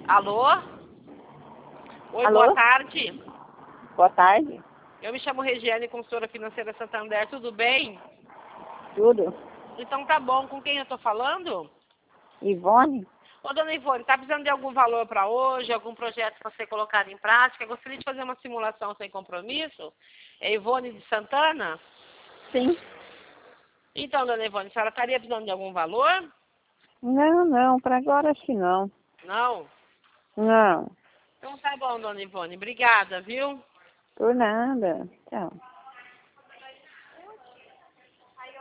Alô? Oi, Alô? boa tarde. Boa tarde. Eu me chamo Regiane, consultora financeira Santander, tudo bem? Tudo? Então tá bom, com quem eu tô falando? Ivone? Ô, dona Ivone, tá precisando de algum valor para hoje, algum projeto para ser colocado em prática? Eu gostaria de fazer uma simulação sem compromisso. É Ivone de Santana? Sim. Então, dona Ivone, a senhora estaria precisando de algum valor? Não, para agora acho que não. Não? Não, Então tá bom, dona Ivone. Obrigada, viu? por nada. Tchau.